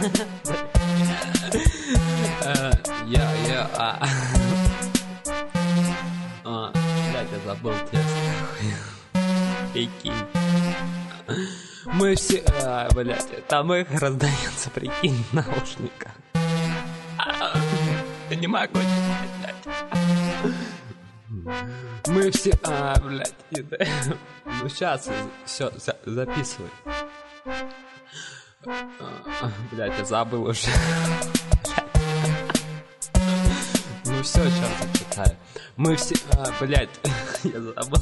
Блядь, я забыл текст. Прикинь. Мы все... блядь, там их раздается, прикинь, в наушниках. Я не могу читать, блядь. Мы все... блядь, ну сейчас, все, записывай. Блядь, я забыл уже. Ну все, сейчас зачитаю. Мы все... блядь, я забыл.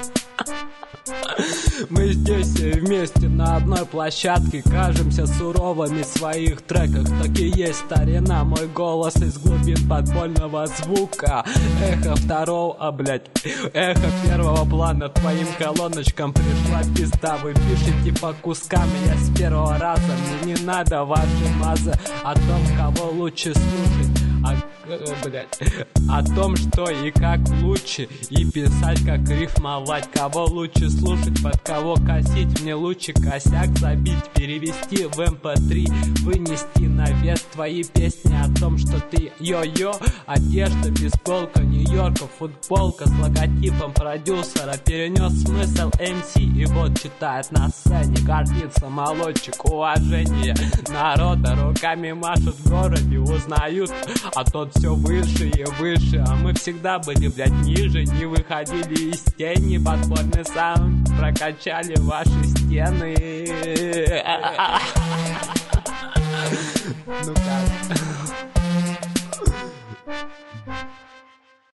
Мы здесь вместе на одной площадке кажемся суровыми в своих треках. Так и есть старина, мой голос из глубин подпольного звука. Эхо второго, блядь, эхо первого плана. Твоим колоночкам пришла пизда. Вы пишете по кускам, я с первого раза. Мне не надо ваши мазы о том, кого лучше слушать. Блядь, о том, что и как лучше, и писать, как рифмовать, кого лучше слушать, под кого косить. Мне лучше косяк забить, перевести в MP3, вынести на вес твои песни о том, что ты йо-йо. Одежда, бейсболка, Нью-Йорка, футболка с логотипом продюсера. Перенес смысл MC и вот читает на сцене. Гордится молодчик, уважение народа. Руками машут в городе, узнают, а тот все выше и выше. А мы всегда были, блядь, ниже. Не выходили из тени. Подпольный саунд прокачали ваши стены. Ну как?